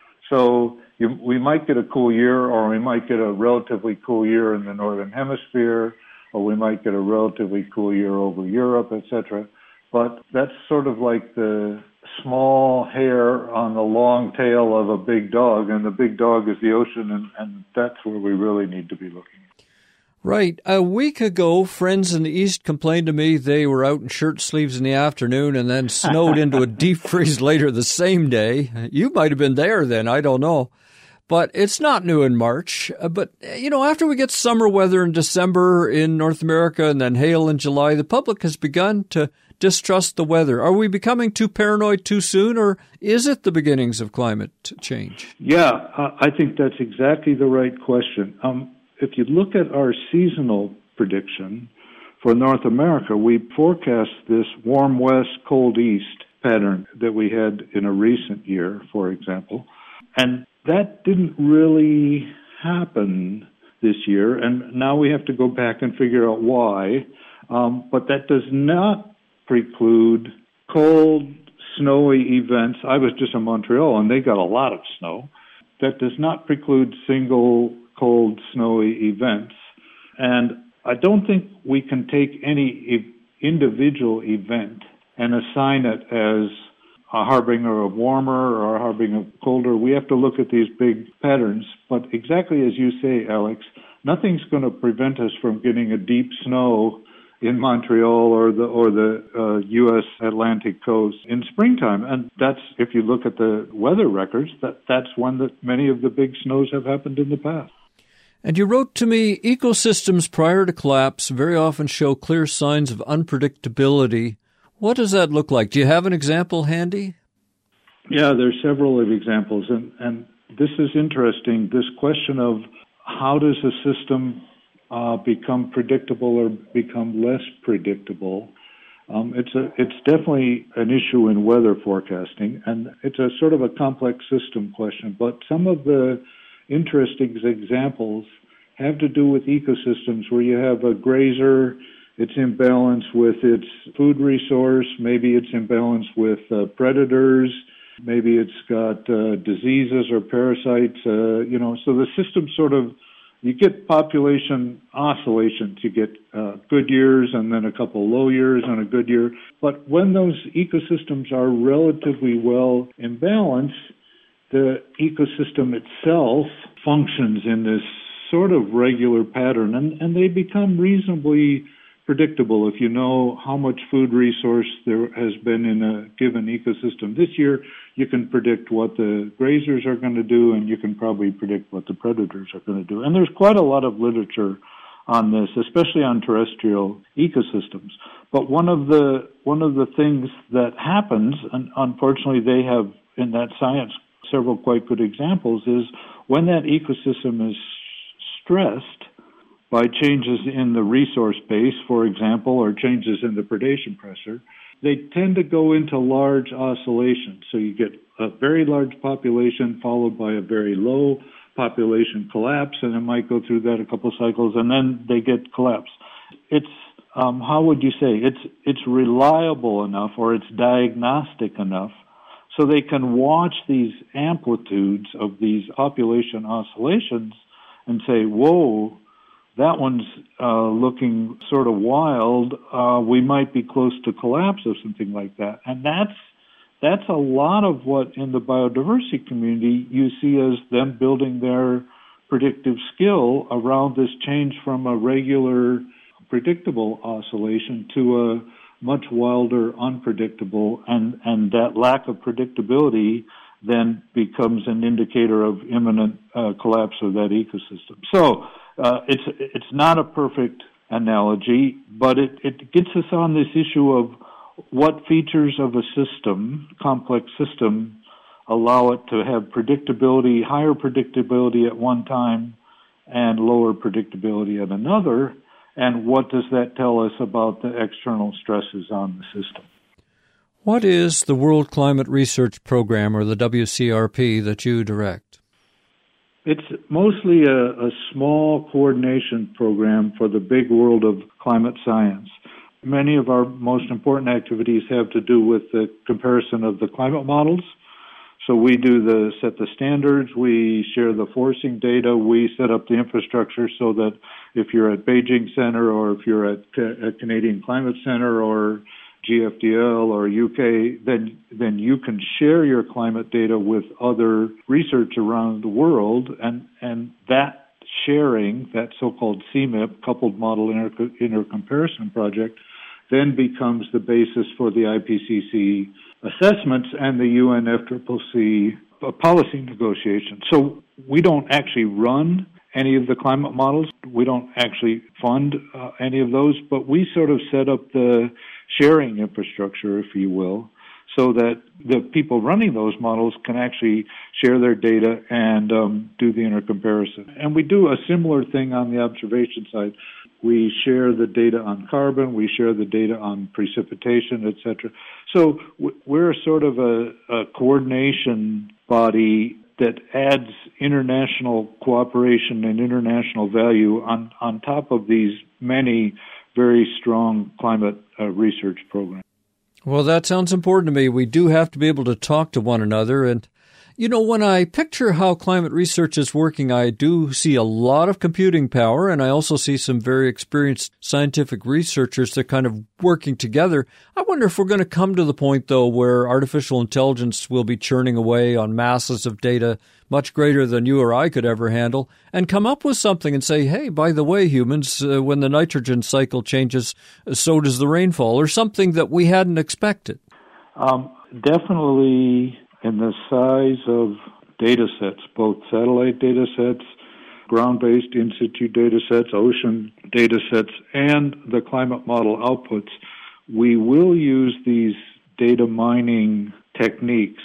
So we might get a cool year, or we might get a relatively cool year in the northern hemisphere, or we might get a relatively cool year over Europe, etc. But that's sort of like the small hair on the long tail of a big dog, and the big dog is the ocean, and that's where we really need to be looking. Right. A week ago, friends in the East complained to me they were out in shirt sleeves in the afternoon and then snowed into a deep freeze later the same day. You might have been there then, I don't know. But it's not new in March. But, after we get summer weather in December in North America and then hail in July, the public has begun to distrust the weather. Are we becoming too paranoid too soon, or is it the beginnings of climate change? Yeah, I think that's exactly the right question. If you look at our seasonal prediction for North America, we forecast this warm west, cold east pattern that we had in a recent year, for example. And that didn't really happen this year, and now we have to go back and figure out why. But that does not preclude cold, snowy events. I was just in Montreal, and they got a lot of snow. That does not preclude single cold, snowy events. And I don't think we can take any individual event and assign it as a harbinger of warmer or a harbinger of colder. We have to look at these big patterns. But exactly as you say, Alex, nothing's going to prevent us from getting a deep snow in Montreal or the U.S. Atlantic coast in springtime. And that's, if you look at the weather records, that's when many of the big snows have happened in the past. And you wrote to me, ecosystems prior to collapse very often show clear signs of unpredictability. What does that look like? Do you have an example handy? Yeah, there's several of examples. And this is interesting, this question of how does a system become predictable or become less predictable. It's definitely an issue in weather forecasting, and it's a sort of a complex system question. But some of the interesting examples have to do with ecosystems where you have a grazer, it's in balance with its food resource, maybe it's in balance with predators, maybe it's got diseases or parasites, so the system sort of, you get population oscillations. You get good years and then a couple low years and a good year. But when those ecosystems are relatively well in balance, the ecosystem itself functions in this sort of regular pattern, and they become reasonably predictable. If you know how much food resource there has been in a given ecosystem this year, you can predict what the grazers are going to do, and you can probably predict what the predators are going to do. And there's quite a lot of literature on this, especially on terrestrial ecosystems. But one of the things that happens, and unfortunately they have in that science several quite good examples, is when that ecosystem is stressed by changes in the resource base, for example, or changes in the predation pressure, they tend to go into large oscillations. So you get a very large population followed by a very low population collapse, and it might go through that a couple cycles, and then they get collapsed. It's, how would you say, it's reliable enough, or it's diagnostic enough, so they can watch these amplitudes of these population oscillations and say, whoa, that one's looking sort of wild. We might be close to collapse or something like that. And that's a lot of what in the biodiversity community you see as them building their predictive skill around this change from a regular predictable oscillation to a much wilder, unpredictable, and that lack of predictability then becomes an indicator of imminent collapse of that ecosystem. So it's not a perfect analogy, but it gets us on this issue of what features of a system, complex system, allow it to have predictability, higher predictability at one time and lower predictability at another, and what does that tell us about the external stresses on the system? What is the World Climate Research Program, or the WCRP, that you direct? It's mostly a small coordination program for the big world of climate science. Many of our most important activities have to do with the comparison of the climate models. So we set the standards, we share the forcing data, we set up the infrastructure so that if you're at Beijing Center or if you're at Canadian Climate Center or GFDL or UK, then you can share your climate data with other research around the world, and that sharing, that so-called CMIP, Coupled Model Intercomparison Project, then becomes the basis for the IPCC assessments and the UNFCCC policy negotiations. So we don't actually run any of the climate models. We don't actually fund any of those, but we sort of set up the sharing infrastructure, if you will, so that the people running those models can actually share their data and do the intercomparison. And we do a similar thing on the observation side. We share the data on carbon, we share the data on precipitation, etc. So we're sort of a coordination body that adds international cooperation and international value on top of these many very strong climate research programs. Well, that sounds important to me. We do have to be able to talk to one another. And, you know, when I picture how climate research is working, I do see a lot of computing power, and I also see some very experienced scientific researchers that kind of working together. I wonder if we're going to come to the point, though, where artificial intelligence will be churning away on masses of data much greater than you or I could ever handle, and come up with something and say, hey, by the way, humans, when the nitrogen cycle changes, so does the rainfall, or something that we hadn't expected. Definitely in the size of data sets, both satellite data sets, ground-based in situ data sets, ocean data sets, and the climate model outputs, we will use these data mining techniques.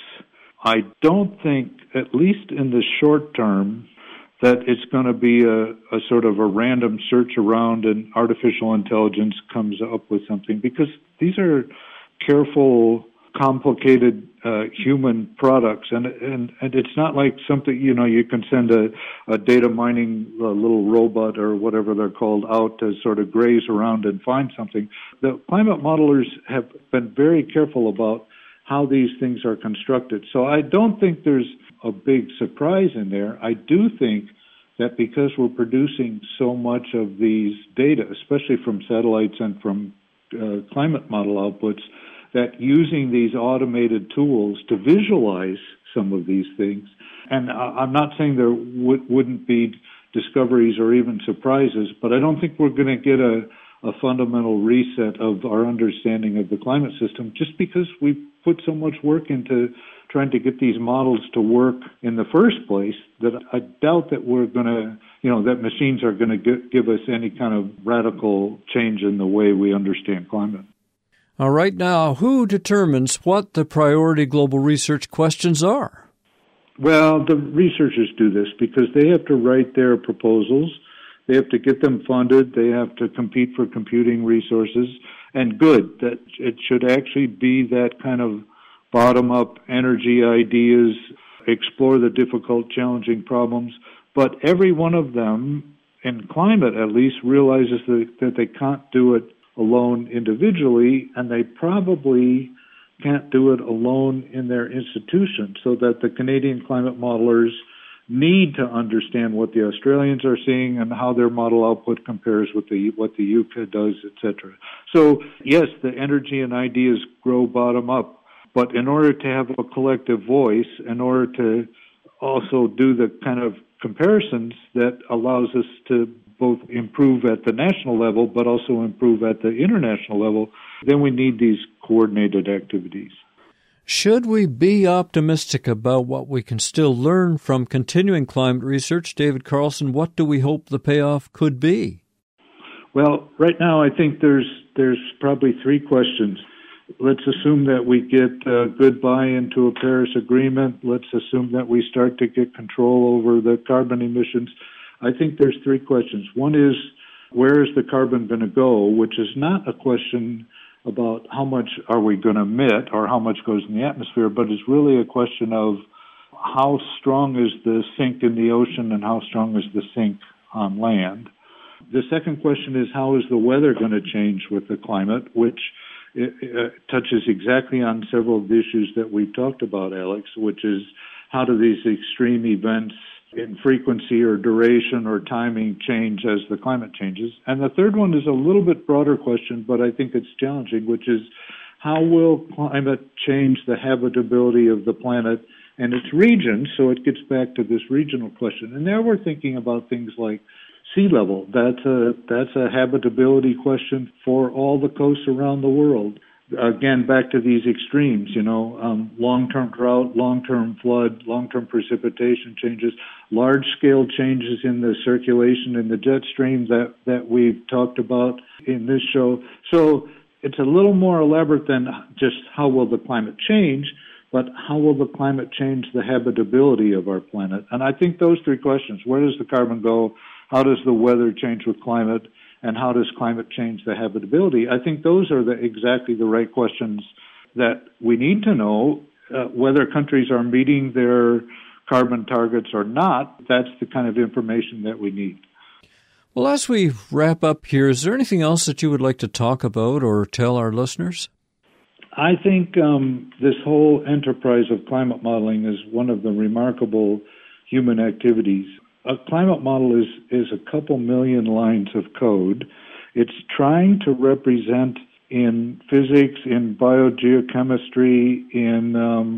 I don't think, at least in the short term, that it's going to be a sort of a random search around and artificial intelligence comes up with something, because these are careful, complicated human products, and it's not like something, you know, you can send a data mining little robot or whatever they're called out to sort of graze around and find something. The climate modelers have been very careful about how these things are constructed. So I don't think there's a big surprise in there. I do think that because we're producing so much of these data, especially from satellites and from climate model outputs, that using these automated tools to visualize some of these things, and I'm not saying there wouldn't be discoveries or even surprises, but I don't think we're going to get a fundamental reset of our understanding of the climate system just because we put so much work into trying to get these models to work in the first place, that I doubt that we're going to, that machines are going to give us any kind of radical change in the way we understand climate. All right, now, who determines what the priority global research questions are? Well, the researchers do this because they have to write their proposals. They have to get them funded. They have to compete for computing resources. And good, that it should actually be that kind of bottom-up energy ideas, explore the difficult, challenging problems. But every one of them, in climate at least, realizes that they can't do it alone individually, and they probably can't do it alone in their institution, so that the Canadian climate modelers need to understand what the Australians are seeing and how their model output compares with what the UK does, etc. So, yes, the energy and ideas grow bottom up, but in order to have a collective voice, in order to also do the kind of comparisons that allows us to both improve at the national level but also improve at the international level, then we need these coordinated activities. Should we be optimistic about what we can still learn from continuing climate research? David Carlson, what do we hope the payoff could be? Well, right now I think there's probably three questions. Let's assume that we get good buy-in to a Paris Agreement. Let's assume that we start to get control over the carbon emissions. I think there's three questions. One is, where is the carbon going to go, which is not a question about how much are we going to emit or how much goes in the atmosphere, but it's really a question of how strong is the sink in the ocean and how strong is the sink on land. The second question is, how is the weather going to change with the climate, which touches exactly on several of the issues that we've talked about, Alex, which is how do these extreme events in frequency or duration or timing change as the climate changes. And the third one is a little bit broader question, but I think it's challenging, which is how will climate change the habitability of the planet and its regions? So it gets back to this regional question. And there we're thinking about things like sea level. That's a habitability question for all the coasts around the world. Again, back to these extremes, long-term drought, long-term flood, long-term precipitation changes, large-scale changes in the circulation in the jet stream that we've talked about in this show. So it's a little more elaborate than just how will the climate change, but how will the climate change the habitability of our planet? And I think those three questions, where does the carbon go, how does the weather change with climate, and how does climate change the habitability? I think those are exactly the right questions that we need to know. Whether countries are meeting their carbon targets or not, that's the kind of information that we need. Well, as we wrap up here, is there anything else that you would like to talk about or tell our listeners? I think this whole enterprise of climate modeling is one of the remarkable human activities. A climate model is a couple million lines of code. It's trying to represent in physics, in biogeochemistry, in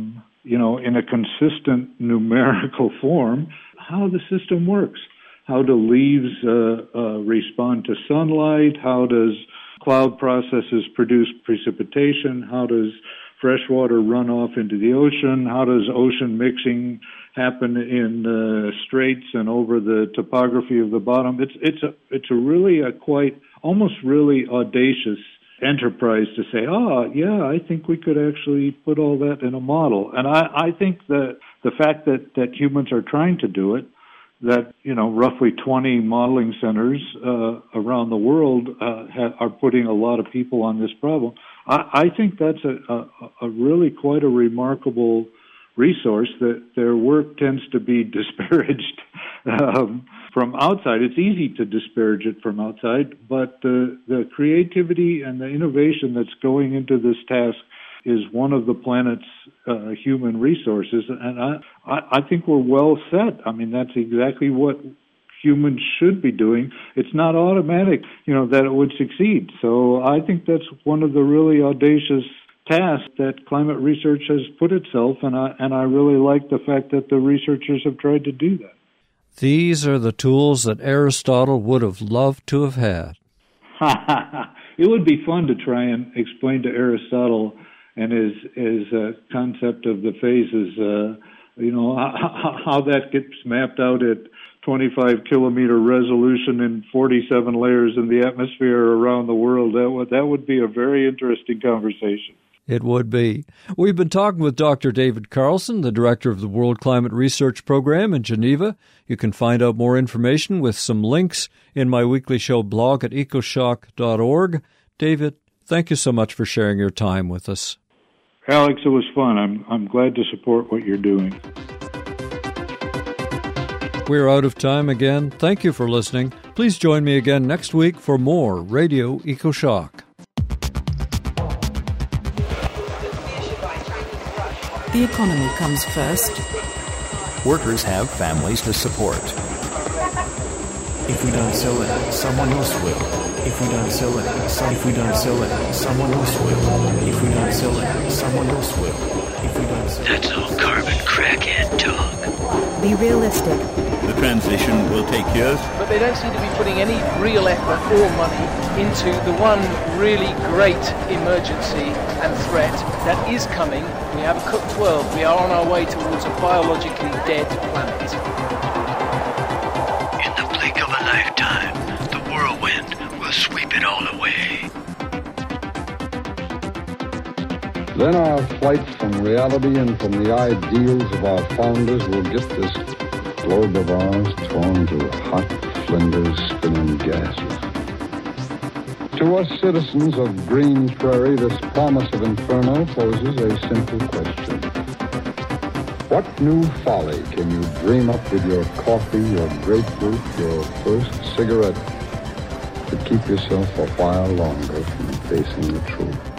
a consistent numerical form, how the system works. How do leaves respond to sunlight? How does cloud processes produce precipitation? How does freshwater run off into the ocean? How does ocean mixing happen in straits and over the topography of the bottom? It's a really quite almost really audacious enterprise to say, I think we could actually put all that in a model. And I think that the fact that humans are trying to do it, that roughly 20 modeling centers around the world are putting a lot of people on this problem. I think that's a really quite a remarkable resource. That their work tends to be disparaged from outside. It's easy to disparage it from outside, but the creativity and the innovation that's going into this task is one of the planet's human resources, and I think we're well set. I mean, that's exactly what humans should be doing. It's not automatic, that it would succeed. So I think that's one of the really audacious tasks that climate research has put itself, and I really like the fact that the researchers have tried to do that. These are the tools that Aristotle would have loved to have had. It would be fun to try and explain to Aristotle and his concept of the phases, how that gets mapped out at 25-kilometer resolution in 47 layers in the atmosphere around the world. That would be a very interesting conversation. It would be. We've been talking with Dr. David Carlson, the director of the World Climate Research Program in Geneva. You can find out more information with some links in my weekly show blog at ecoshock.org. David, thank you so much for sharing your time with us. Alex, it was fun. I'm glad to support what you're doing. We're out of time again. Thank you for listening. Please join me again next week for more Radio EcoShock. The economy comes first. Workers have families to support. If we don't sell it, someone else will. If we don't sell it, someone else will. If we don't sell it, someone else will. If we don't sell it, that's all carbon crackhead talk. Be realistic. The transition will take years. But they don't seem to be putting any real effort or money into the one really great emergency and threat that is coming. We have a cooked world. We are on our way towards a biologically dead planet. In the blink of a lifetime, the whirlwind will sweep it all away. Then our flight from reality and from the ideals of our founders will get this globe of ours torn to hot flinders spinning gases. To us citizens of Green Prairie, this promise of inferno poses a simple question. What new folly can you dream up with your coffee, your grapefruit, your first cigarette to keep yourself a while longer from facing the truth?